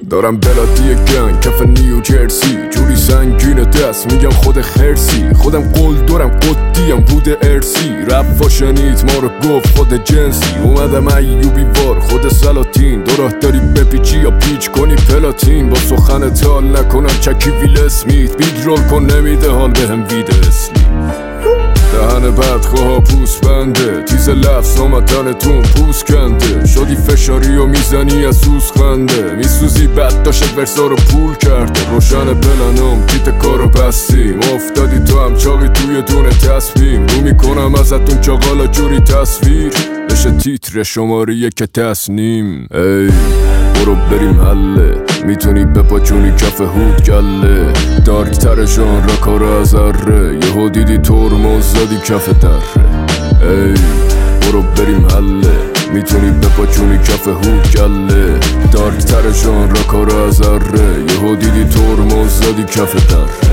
دارم بلادی گنگ کف نیو جرسی، جوری سنگین دست میگم خود خرسی. خودم قول دارم قدیم بود ارسی، رفا شنید ما رو گفت خود جنسی. اومدم ایوبی وار خود سلاطین، دو راه داری بپیچی یا پیچ کنی پلاتین. با سخن تال نکنم چکی ویل اسمیت، بیت رول کن نمیده حال بهم وید اسلی. دهن بدخواه پوست بنده، تیز لفظ آمدنتون پوست کنده. شدی فشاری و میزنی از سوز خنده، میسوزی بد داشت ورسا رو پول کرده. روشن پلنم کیت کارو بستیم، افتادی تو هم چاقی توی دونه تصمیم. رو میکنم ازتون چاقالا جوری تصویر بشه تیتر شماره یک تصنیم. ای برو بریم حله، میتونی بپاچونی کف هود گله. دارکتر ژانر کار از اره، یهو دیدی ترمز زدی کف دره. ای برو بریم حله، میتونی بپاچونی کف هود گله. دارکتر ژانر کار از اره، یهو دیدی ترمز زدی کف دره.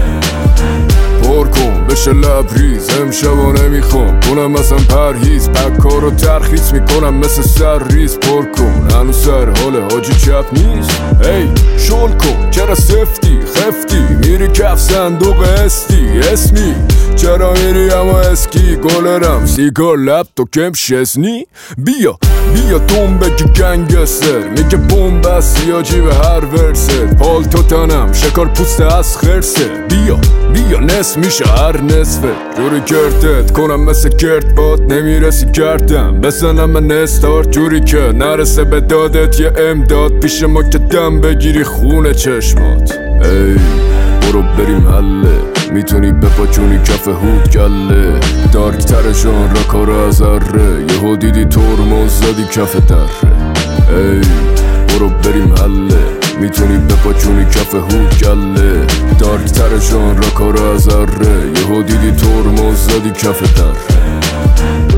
پر کن بشه لبریز، امشبا نمیخوام کنم مثلا پرهیز. پکار رو ترخیص میکنم مثل سر ریز. پر کن هنوز سر حال حاجی چپ نیست. ای شل کن چرا سفتی خفتی، میری کف صندوق استی اسمی. چرا میری اما اسکی گلرم سیگار لب تو کم شزنی. بیا دوم بگی گنگستر، میگه بومبستی آجی به هر ورست. پالتو تنم شکار پوست از خرسه، بیا نصف میشه هر نصفه. جوری گردت کنم مثل گرد باد، نمیرسی کردم بزنم من استارت. جوری که نرسه به دادت یه امداد، پیش ما که دم بگیری خونه چشمات. ای برو بریم حله، میتونی بپاچونی کف هود گله. دارکتر ژانر کار از اره، یهو دیدی ترمز زدی کف دره. ای برو بریم حله، میتونی بپاچونی کف هود گله. دارکتر ژانر کار از اره، یهو دیدی ترمز زدی کف دره.